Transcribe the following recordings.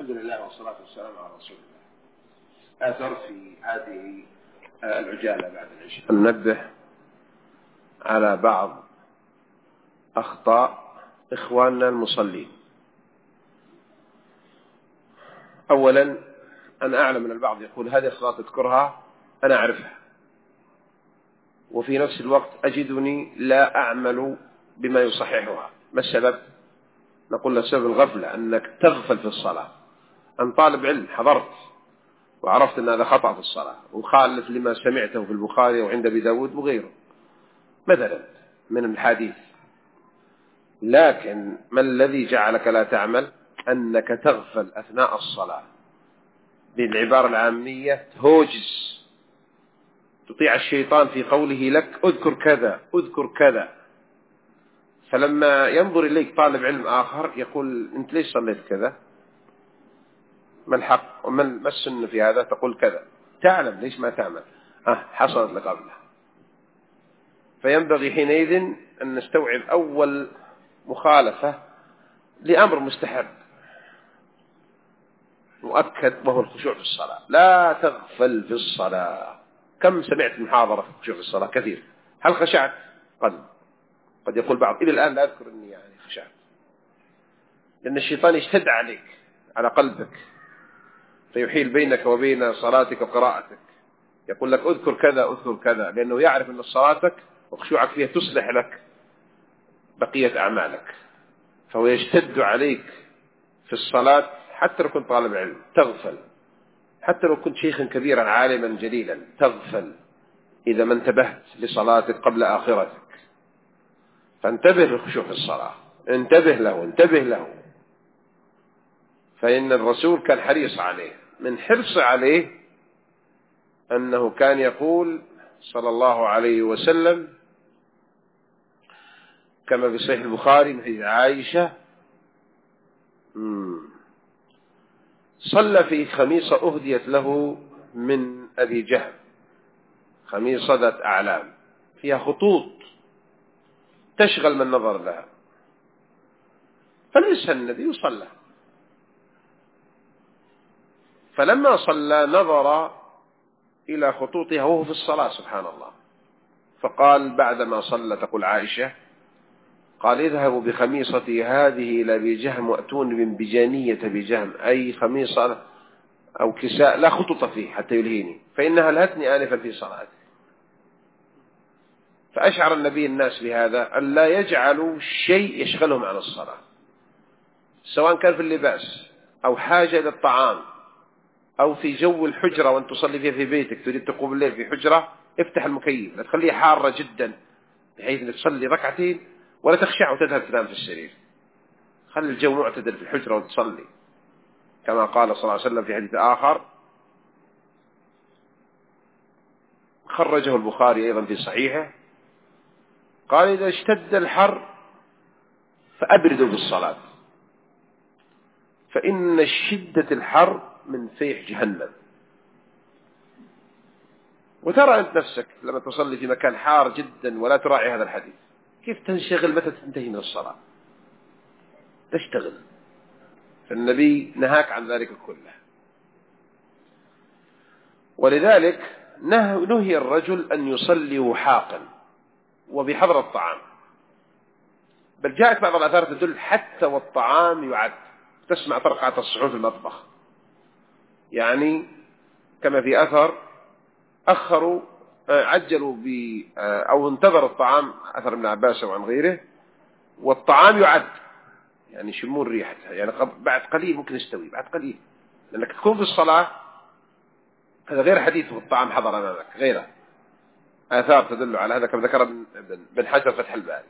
الحمد لله والصلاة والسلام على رسول الله. آثر في هذه العجالة بعد العشاء ننبه على بعض أخطاء إخواننا المصلين. أولا، أنا أعلم أن البعض يقول هذه الصلاة تذكرها أنا أعرفها، وفي نفس الوقت أجدني لا أعمل بما يصححها. ما السبب؟ نقول له سبب الغفلة، أنك تغفل في الصلاة. أن طالب علم حضرت وعرفت أن هذا خطأ في الصلاة وخالف لما سمعته في البخاري وعند أبي داود وغيره مثلا من الحديث، لكن ما الذي جعلك لا تعمل؟ أنك تغفل أثناء الصلاة، بالعبارة العامية تهوجس، تطيع الشيطان في قوله لك اذكر كذا اذكر كذا. فلما ينظر إليك طالب علم آخر يقول أنت ليش صليت كذا؟ ما الحق وما السنة في هذا؟ تقول كذا، تعلم ليش ما تعمل؟ حصلت لك قبله. فينبغي حينئذ أن نستوعب أول مخالفة لأمر مستحب مؤكد، وهو الخشوع في الصلاة. لا تغفل في الصلاة. كم سمعت محاضرة في الخشوع في الصلاة؟ كثير. هل خشعت؟ قد يقول بعض إلى الآن لا أذكر أني يعني خشعت، لأن الشيطان يشتد عليك على قلبك فيحيل بينك وبين صلاتك وقراءتك، يقول لك اذكر كذا اذكر كذا، لأنه يعرف أن صلاتك وخشوعك فيها تصلح لك بقية أعمالك، فهو يشتد عليك في الصلاة. حتى لو كنت طالب علم تغفل، حتى لو كنت شيخا كبيرا عالما جليلا تغفل إذا ما انتبهت لصلاتك قبل آخرتك. فانتبه للخشوع في الصلاة، انتبه له. فإن الرسول كان حريص عليه، من حرص عليه أنه كان يقول صلى الله عليه وسلم كما في صحيح البخاري من حديث عائشة، صلى في خميصة أهديت له من أبي جهم، خميصة ذات أعلام فيها خطوط تشغل من نظر لها، فلبسها النبي وصلى. فلما صلى نظر إلى خطوطها وهو في الصلاة، سبحان الله، فقال بعدما صلى تقول عائشة، قال اذهبوا بخميصتي هذه إلى أبي جهم وأتون من بجانية أبي جهم، أي خميصة أو كساء لا خطوط فيه حتى يلهيني، فإنها لهتني آنفا في صلاتي. فأشعر النبي الناس بهذا أن لا يجعلوا شيء يشغلهم عن الصلاة، سواء كان في اللباس أو حاجة إلى الطعام أو في جو الحجرة وأن تصلي فيها في بيتك، تريد تقوم الليل في حجرة، افتح المكيف، لا تخليه حارة جدا بحيث أنك تصلي ركعتين ولا تخشع وتذهب تنام في السرير. خلي الجو معتدل في الحجرة وتصلي، كما قال صلى الله عليه وسلم في حديث آخر خرجه البخاري أيضا في صحيحه، قال إذا اشتد الحر فأبردوا بالصلاة، فإن شدة الحر من فيح جهنم. وترى أنت نفسك لما تصلي في مكان حار جدا ولا تراعي هذا الحديث، كيف تنشغل متى تنتهي من الصلاة؟ تشتغل. فالنبي نهاك عن ذلك كله. ولذلك نهي الرجل أن يصلي وحاقا وبحضر الطعام، بل جاءت بعض الآثار تدل حتى والطعام يعد. تسمع طرقعة الصحون في المطبخ، يعني كما في أثر أخروا عجلوا أو انتظروا الطعام، أثر ابن عباس وعن غيره، والطعام يعد، يعني يشمون ريحته، يعني بعد قليل ممكن يستوي، بعد قليل، لأنك تكون في الصلاة. هذا غير حديث الطعام حضر أمامك، غيره آثار تدل على هذا كما ذكر ابن حجر فتح الباري.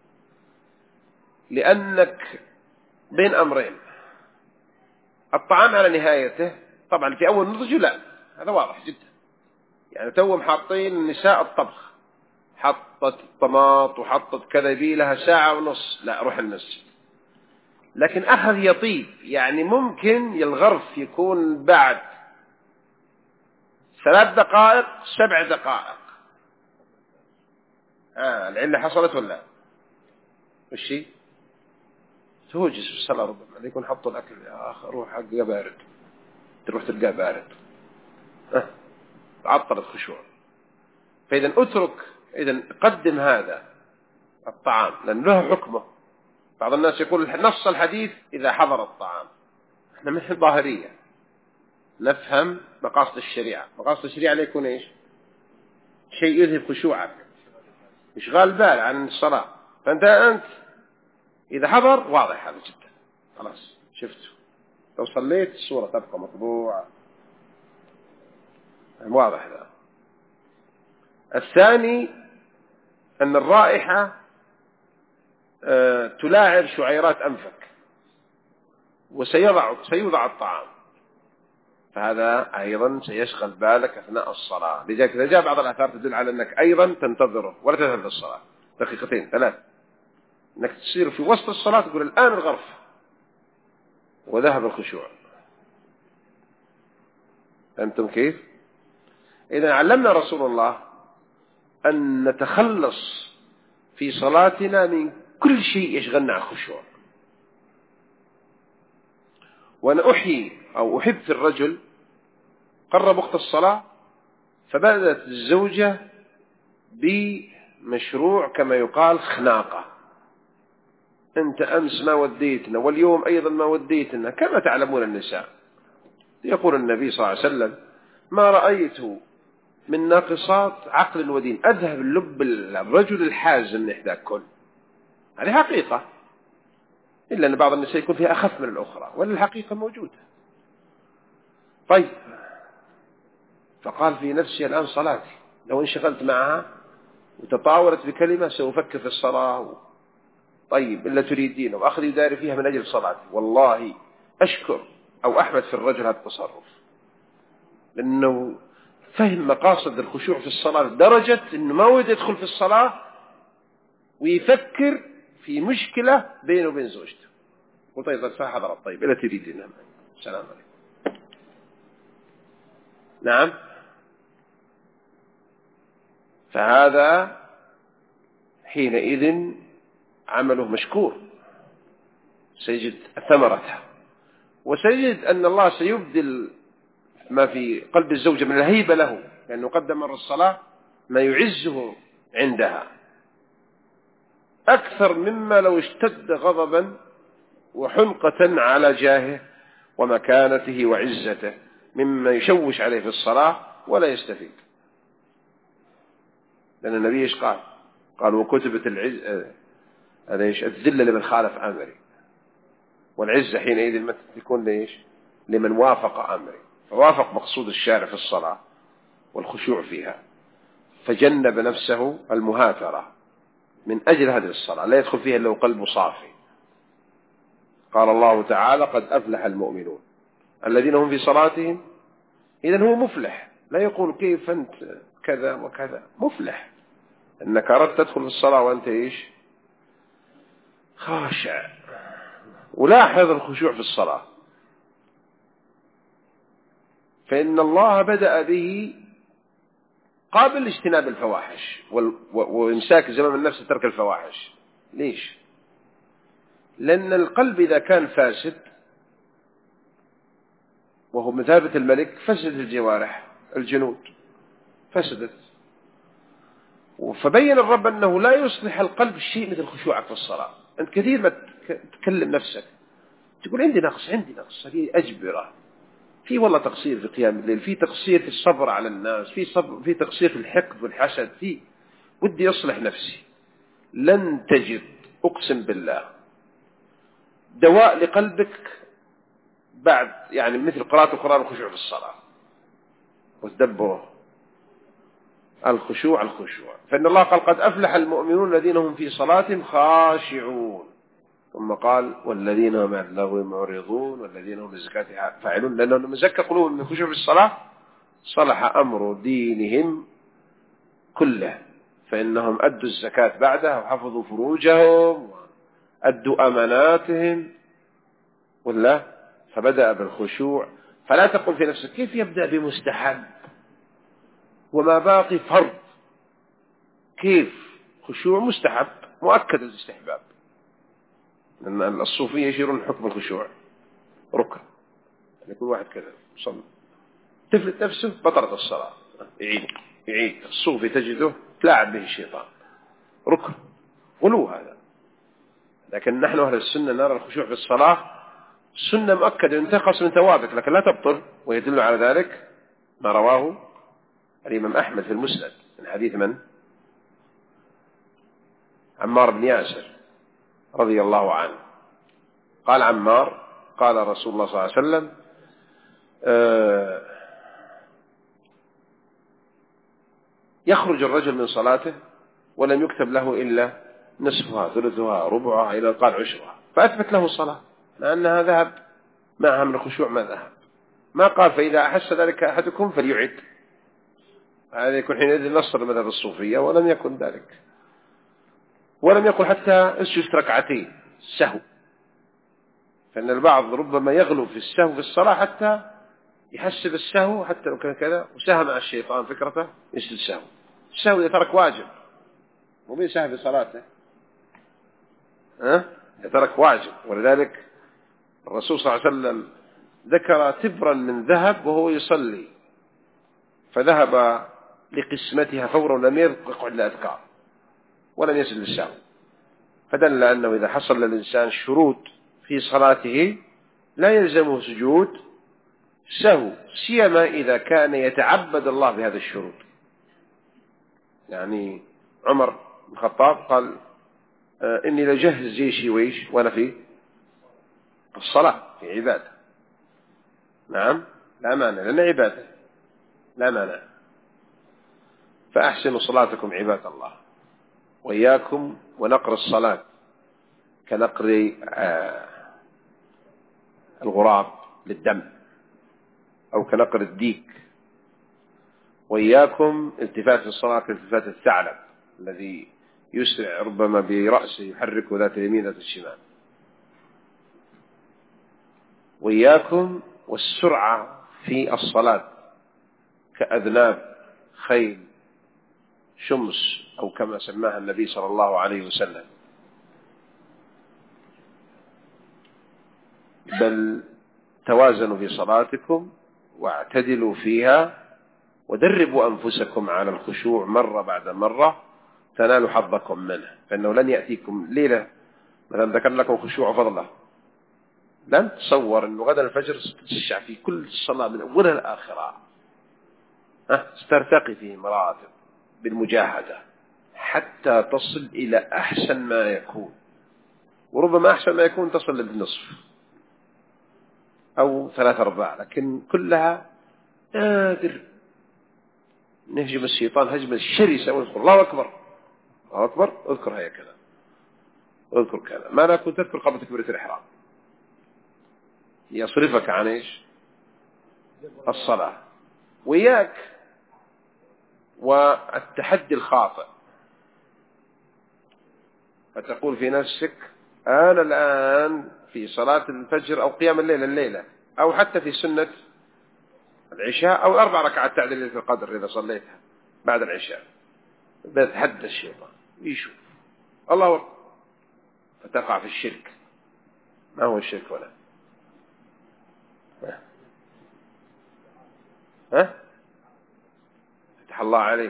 لأنك بين أمرين، الطعام على نهايته طبعا في أول نضج لا، هذا واضح جدا، يعني توهم حاطين النساء الطبخ، حطت الطماط وحطت كذا بي لها ساعة ونص، لا روح المسجد. لكن أخذ يطيب، يعني ممكن الغرف يكون بعد 3 دقائق 7 دقائق. العلة حصلت ولا وشي؟ توجس في الصلاة ربما يكون حطوا الأكل يا أخي روح حقه بارد، تروح تلقاه بارد، عطل الخشوع. فإذا إذا قدم هذا الطعام لأن له حكمه. بعض الناس يقول نص الحديث إذا حضر الطعام. احنا مثل ظاهرية نفهم مقاصد الشريعة. مقاصد الشريعة لا يكون إيش؟ شيء يذهب خشوعك، إشغال بال عن الصلاة. فأنت إذا حضر واضح هذا جدا، خلاص شفته، لو صليت الصورة تبقى مطبوعة، واضح ذا. الثاني أن الرائحة تلاعب شعيرات أنفك سيوضع الطعام، فهذا أيضا سيشغل بالك أثناء الصلاة. لذلك إذا جاء بعض الآثار تدل على أنك أيضا تنتظره ولا تذهب للصلاة دقيقتين 3، أنك تصير في وسط الصلاة تقول الآن الغرف، وذهب الخشوع. أنتم كيف؟ إذا علمنا رسول الله أن نتخلص في صلاتنا من كل شيء يشغلنا عن الخشوع. وأنا أحب في الرجل قرب وقت الصلاة فبدأت الزوجة بمشروع كما يقال خناقة، أنت أمس ما وديتنا واليوم أيضا ما وديتنا، كما تعلمون النساء. يقول النبي صلى الله عليه وسلم ما رأيت من ناقصات عقل ودين أذهب اللب الرجل الحازم إحدى كل. هذه حقيقة، إلا أن بعض النساء يكون فيها أخف من الأخرى، ولا الحقيقة موجودة. طيب، فقال في نفسي الآن صلاتي لو انشغلت معها وتطاولت بكلمة سأفكر في الصلاة. طيب إلا تريدين وأخذ يداري فيها من أجل صلاتي. والله أشكر أو أحمد في الرجل هذا التصرف، لأنه فهم مقاصد الخشوع في الصلاة لدرجة أنه ما ود يدخل في الصلاة ويفكر في مشكلة بينه وبين زوجته. قلت طيب حضرت، طيب إلا تريدين، السلام عليكم. نعم، فهذا حينئذ عمله مشكور، سيجد ثمرتها، وسيجد أن الله سيبدل ما في قلب الزوجة من الهيبة له، لأنه قدم مر الصلاة ما يعزه عندها أكثر مما لو اشتد غضبا وحنقة على جاهه ومكانته وعزته، مما يشوش عليه في الصلاة ولا يستفيد. لأن النبي إيش قال وكتبت الذلة لمن خالف أمري، والعزة حينئذ ما تكون ليش؟ لمن وافق أمري، فوافق مقصود الشارع في الصلاة والخشوع فيها، فجنب نفسه المهاترة من أجل هذه الصلاة، لا يدخل فيها إلا قلبه صافي. قال الله تعالى قد أفلح المؤمنون الذين هم في صلاتهم. إذن هو مفلح، لا يقول كيف أنت كذا وكذا، مفلح أنك أردت تدخل في الصلاة وأنت إيش؟ خاشع. ولاحظ الخشوع في الصلاة، فإن الله بدأ به قابل اجتناب الفواحش وإمساك زمام النفس ترك الفواحش. ليش؟ لأن القلب إذا كان فاسد وهو مثابة الملك فسد الجوارح، الجنود فسدت. فبين الرب أنه لا يصلح القلب شيء مثل خشوعك في الصلاة. أنت كثير ما تكلم نفسك تقول عندي نقص هذه أجبرة، في والله تقصير في قيام الليل، في تقصير في الصبر على الناس، في تقصير في الحقد والحسد، في ودي أصلح نفسي. لن تجد أقسم بالله دواء لقلبك بعد يعني مثل قراءة القرآن والخشوع في الصلاة وتدبره. الخشوع فإن الله قال قد أفلح المؤمنون الذين هم في صلاتهم خاشعون، ثم قال والذين هم عن اللغو معرضون والذين هم للزكاة فاعلون، لأنهم لما زكى قلوبهم من الخشوع في الصلاة صلح أمر دينهم كله، فإنهم أدوا الزكاة بعدها وحفظوا فروجهم وأدوا أماناتهم ولا. فبدأ بالخشوع. فلا تقل في نفسك كيف يبدأ بمستحب وما باقي فرض، كيف؟ خشوع مستحب مؤكد الاستحباب، لأن الصوفية يشيرون حكم الخشوع ركع، يعني كل واحد كذا صلى تفلت نفسه بطلت الصلاة، يعيد الصوفي تجده تلاعب به الشيطان ركع غلو هذا. لكن نحن أهل السنة نرى الخشوع في الصلاة سنة مؤكدة ينتقص من ثوابت لكن لا تبطل، ويدل على ذلك ما رواه الإمام أحمد في المسند من حديث من؟ عمار بن ياسر رضي الله عنه قال عمار قال رسول الله صلى الله عليه وسلم يخرج الرجل من صلاته ولم يكتب له إلا نصفها ثلثها ربعها إلى قال عشرها، فأثبت له الصلاة لأنها ذهب معها من الخشوع ما ذهب، ما قال فإذا أحس ذلك أحدكم فليعد، هذا يكون حينئذ نصر المذهب الصوفية، ولم يكن ذلك، ولم يقل حتى اسجد ركعتين سهو، فإن البعض ربما يغلو في السهو في الصلاة حتى يحسب السهو حتى لو كان كذا وسهى مع الشيطان فكرته يسجد السهو. السهو إذا ترك واجب ومن سهى في صلاته ترك واجب، ولذلك الرسول صلى الله عليه وسلم ذكر تبرا من ذهب وهو يصلي فذهب لقسمتها فورا ولم يقعد لأذكار ولم يسجد للسهو، فدل أنه إذا حصل للإنسان شروط في صلاته لا يلزمه سجود سهو، سيما إذا كان يتعبد الله بهذه الشروط. يعني عمر بن الخطاب قال إني لجهز جيشي ويش وأنا في الصلاة في عبادة. نعم لا مانع لأن عبادة لا مانع، فأحسنوا صلاتكم عباد الله وإياكم ونقر الصلاة كنقر الغراب للدم أو كنقر الديك، وإياكم التفات في الصلاة كالتفات الثعلب الذي يسرع ربما برأسه يحركه ذات اليمين ذات الشمال، وإياكم والسرعة في الصلاة كأذناب خيل شمس أو كما سماها النبي صلى الله عليه وسلم، بل توازنوا في صلاتكم واعتدلوا فيها ودربوا أنفسكم على الخشوع مرة بعد مرة تنالوا حظكم منه، فإنه لن يأتيكم ليلة مثلا ذكر لكم خشوع فضله لن تصور أنه غدا الفجر ستتشع في كل الصلاة من أولها لآخرها، سترتقي فيه مراتب بالمجاهدة حتى تصل إلى أحسن ما يكون، وربما أحسن ما يكون تصل للنصف أو 3/4، لكن كلها قادر نهجم الشيطان هجمة شرسة ونذكر الله أكبر الله أكبر، اذكر هيا كذا اذكر كذا، ما لا كنت تذكر قبل تكبيرة الإحرام يصرفك عن إيش الصلاة. وإياك والتحدي الخاطئ، فتقول في نفسك أنا الآن في صلاة الفجر أو قيام الليلة أو حتى في سنة العشاء أو 4 ركعات تعديل ليلة القدر إذا صليتها بعد العشاء، بيتحدى الشيطان يشوف الله أكبر فتقع في الشرك. ما هو الشرك ولا فتح الله عليك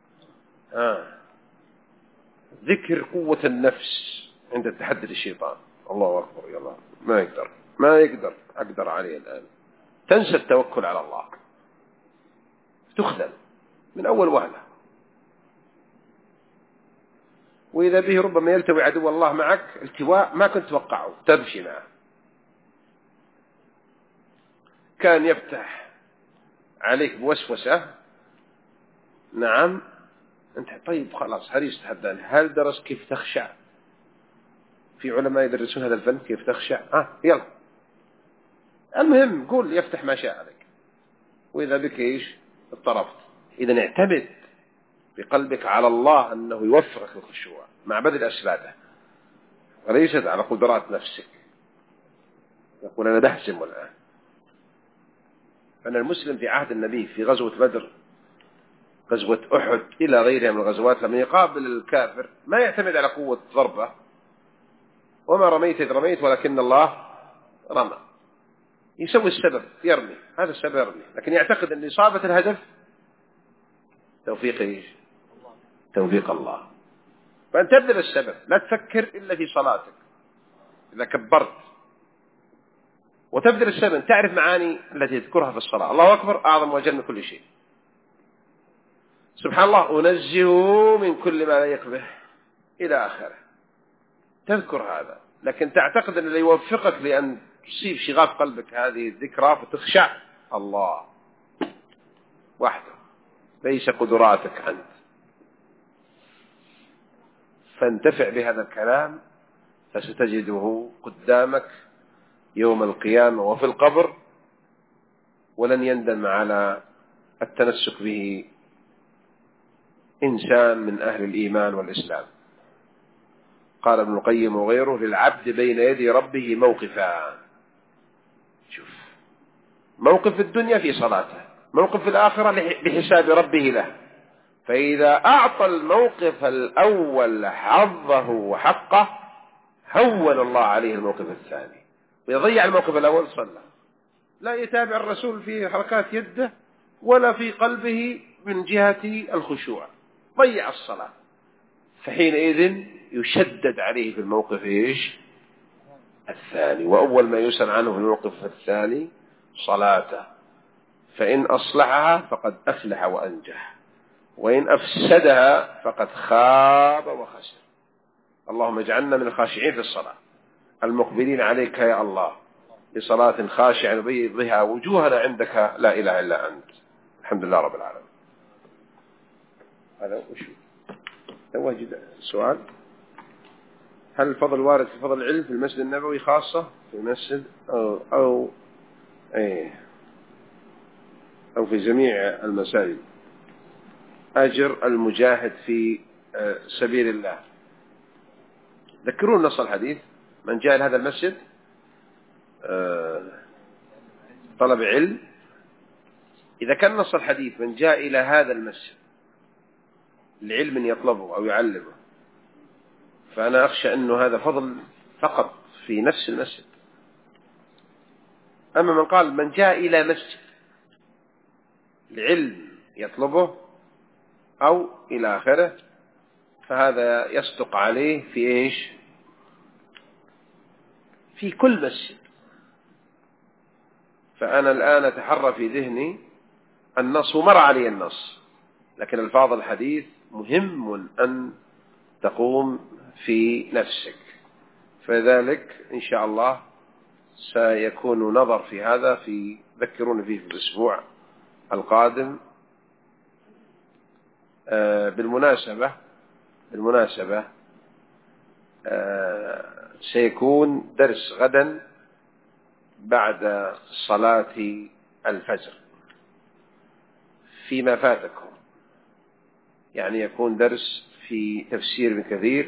ذكر قوة النفس عند التحدي للشيطان. الله أكبر يا الله ما يقدر أقدر عليه الآن، تنسى التوكل على الله تخذل من أول وهلة، وإذا به ربما يلتوي عدو الله معك التواء ما كنت توقعه تمشي معه، كان يفتح عليك بوسوسة نعم أنت طيب خلاص هريس تحداني، هل درس كيف تخشع؟ في علماء يدرسون هذا الفن كيف تخشع يلا المهم قول يفتح ما شاء عليك، وإذا بك إيش اضطربت. إذا اعتمد بقلبك على الله أنه يوفقك الخشوع مع بذل أسبابه وليست على قدرات نفسك. يقول أنا بحسم الآن، فأن المسلم في عهد النبي في غزوة بدر غزوة أحد إلى غيرها من الغزوات لما يقابل الكافر ما يعتمد على قوة ضربة وما رميت إذ رميت ولكن الله رمى. يسوي السبب يرمي، هذا السبب يرمي، لكن يعتقد أن إصابة الهدف توفيق إيش؟ توفيق الله. فأنت تبذل السبب، لا تفكر إلا في صلاتك إذا كبرت، وتبذل السبب تعرف معاني التي تذكرها في الصلاة. الله أكبر أعظم وجل من كل شيء، سبحان الله أنزه من كل ما لا يقبه إلى آخره، تذكر هذا. لكن تعتقد أن اللي يوفقك لأن تصيب شغاف قلبك هذه الذكرى فتخشع الله وحده، ليس قدراتك أنت. فانتفع بهذا الكلام فستجده قدامك يوم القيامة وفي القبر، ولن يندم على التنسك به إنسان من أهل الإيمان والإسلام. قال ابن القيم وغيره: للعبد بين يدي ربه موقفان. شوف، موقف في الدنيا في صلاته، موقف في الآخرة بحساب ربه له. فإذا أعطى الموقف الأول حظه وحقه هون الله عليه الموقف الثاني، ويضيع الموقف الأول صلى، لا يتابع الرسول في حركات يده ولا في قلبه من جهة الخشوع، ضيع الصلاة. فحينئذ يشدد عليه في الموقف إيش؟ الثاني. وأول ما يسأل عنه في الموقف الثاني صلاته، فإن أصلحها فقد أفلح وأنجح، وإن أفسدها فقد خاب وخسر. اللهم اجعلنا من الخاشعين في الصلاة المقبلين عليك يا الله بصلاة خاشعة نبيض بها وجوهنا عندك لا إله إلا أنت. الحمد لله رب العالمين. هذا وش واجد سؤال: هل الفضل وارد في فضل العلم في المسجد النبوي خاصة في المسجد أو في جميع المساجد؟ أجر المجاهد في سبيل الله. ذكرون نص الحديث: من جاء إلى هذا المسجد طلب علم. إذا كان نص الحديث من جاء إلى هذا المسجد لعلم يطلبه أو يعلمه، فأنا أخشى أنه هذا فضل فقط في نفس المسجد. أما من قال من جاء إلى مسجد لعلم يطلبه أو إلى آخره، فهذا يصدق عليه في إيش؟ في كل مسجد. فأنا الآن أتحرى في ذهني النص، ومر علي النص، لكن الفاظ الحديث مهم أن تقوم في نفسك. فذلك إن شاء الله سيكون نظر في هذا، ذكرون فيه في الأسبوع القادم. بالمناسبة سيكون درس غدا بعد صلاة الفجر فيما فاتكم، يعني يكون درس في تفسير ابن كثير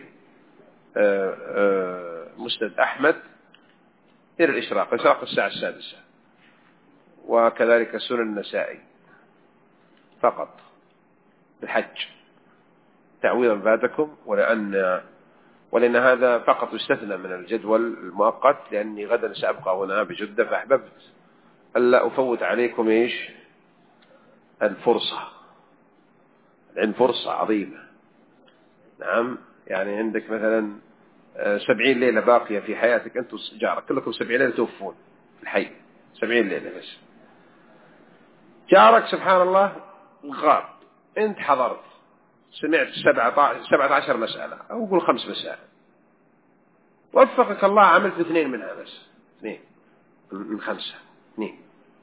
مسند أحمد إلى الإشراق الساعة 6، وكذلك سنن النسائي فقط بالحج تعويضا فاتكم، ولأن هذا فقط استثنى من الجدول المؤقت، لأني غدا سأبقى هنا بجدة، فأحببت ألا أفوت عليكم إيش الفرصة. العلم فرصة عظيمة. نعم، يعني عندك مثلا 70 ليلة باقية في حياتك، أنتم جارك كلكم 70 ليلة توفون في الحي، 70 ليلة بس. جارك سبحان الله غاب، أنت حضرت سمعت 17 مسألة أو قول 5 مسائل، وفقك الله عملت 2 منها بس، 2 من 5، 2.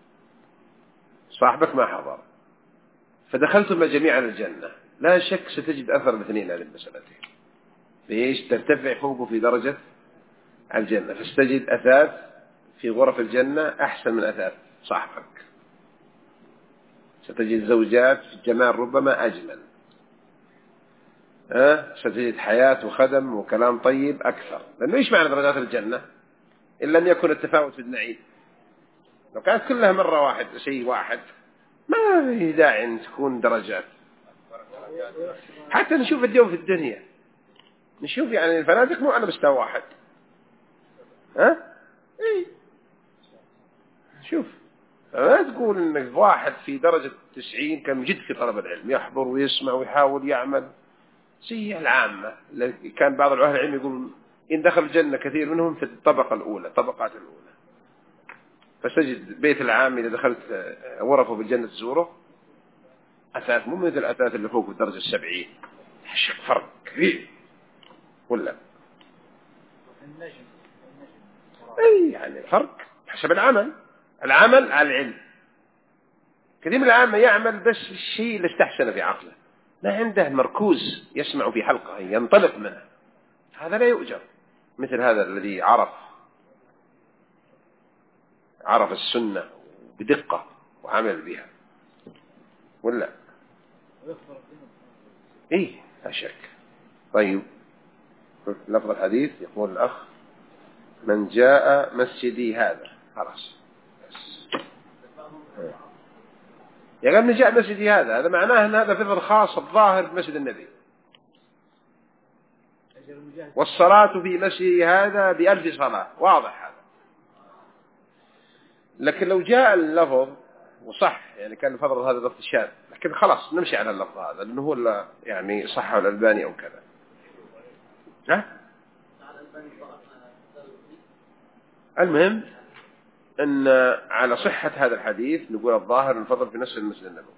صاحبك ما حضر، فدخلتم جميعا الجنة، لا شك ستجد أثر ال2 هذه المسألتين. ليش؟ ترتفع فوقه في درجة الجنة، فاستجد أثاث في غرف الجنة أحسن من أثاث صاحبك. ستجد زوجات في الجمال ربما أجمل، ستجد حياة وخدم وكلام طيب أكثر. لأنه إيش معنى درجات الجنة إن لم يكن التفاوت في النعيم؟ لو كانت كلها مرة واحد شيء واحد ما في داعي أن تكون درجات. حتى نشوف اليوم في الدنيا، نشوف يعني الفنادق مو على مستوى واحد، ها؟ إيه؟ شوف، ما تقول إنك واحد في درجة 90 كان جد في طلب العلم، يحضر ويسمع ويحاول يعمل زي العامة. كان بعض العلماء العلم يقول إن دخل الجنة كثير منهم في الطبقة الأولى، طبقات الأولى. فسجد بيت العام إذا دخلت غرفه بالجنة تزوره أثاث، مو مثل الأثاث اللي فوق في الدرجة 70. فرق كبير ولا؟ أي يعني فرق حسب العمل. العمل على العلم. كثير من العامة يعمل بس الشيء اللي استحسن في عقله، ما عنده مركوز يسمع في حلقة ينطلق منه، هذا لا يؤجر. مثل هذا الذي عرف السنة بدقة وعمل بها، ولا؟ إيه لا شك. طيب لفظ الحديث يقول الأخ: من جاء مسجدي هذا، خلاص. يا من جاء مسجدي هذا معناه أن هذا فضل خاص الظاهر بمسجد النبي، والصلاة في مسجدي هذا ب1000 صلاة، واضح هذا. لكن لو جاء اللفظ وصح يعني كان فضل هذا لفظ شاذ، لكن خلاص نمشي على اللفظ هذا لأنه هو يعني صحه الألباني أو كذا. ها؟ المهم أن على صحة هذا الحديث نقول الظاهر الفضل في نفس المسجد النبوي.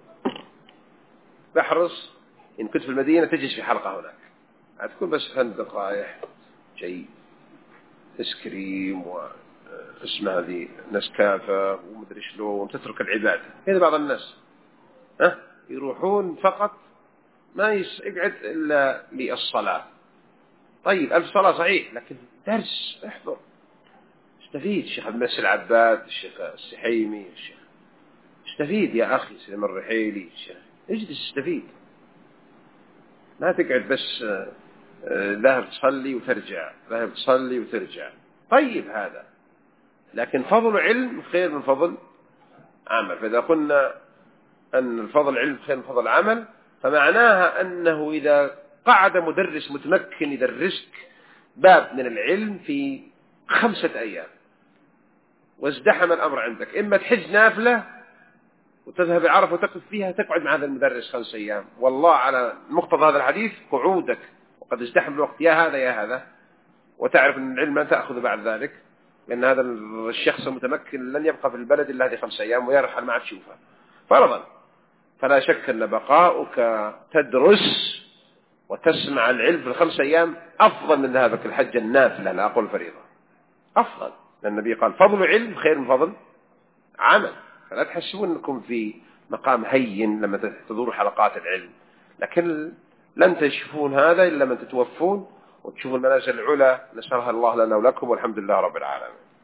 بحرص إن كنت في المدينة تجلس في حلقة هناك، هتكون بس فندق رايح شيء تسكريم واسمها هذه نسكافة ومدري شلون، تترك العبادة. هذا بعض الناس يروحون فقط ما يقعد إلا للصلاة. طيب 1000 صلاة صحيح، لكن درس احضر استفيد. الشيخ عبد المسيح العباد، الشيخ السحيمي، الشيخ استفيد يا أخي سليم الرحيلي، الشيخ اجلس استفيد، ما تقعد بس ذاهب تصلي وترجع، ذاهب تصلي وترجع. طيب هذا، لكن فضل علم خير من فضل عمل. فإذا قلنا أن الفضل علم خير من فضل عمل، فمعناها أنه إذا قعد مدرس متمكن يدرسك باب من العلم في 5 أيام وازدحم الأمر عندك، إما تحج نافلة وتذهب عرف وتقف فيها، تقعد مع هذا المدرس 5 أيام، والله على مقتضى هذا الحديث قعودك وقد ازدحم الوقت يا هذا يا هذا، وتعرف أن العلم لا تأخذ بعد ذلك، لأن هذا الشخص المتمكن لن يبقى في البلد إلا هذه 5 أيام ويرحل ما عاد تشوفها فرضا. فلا شك أن بقاؤك تدرس وتسمع العلم في 5 أيام أفضل من ذهابك الحج النافلة، لا أقول فريضة، أفضل. لأن النبي قال فضل علم خير من فضل عمل. فلا تحسبون أنكم في مقام هين لما تدوروا حلقات العلم، لكن لن تشوفون هذا إلا من تتوفون وتشوفوا المنازل العلى، نسألها الله لنا ولكم، والحمد لله رب العالمين.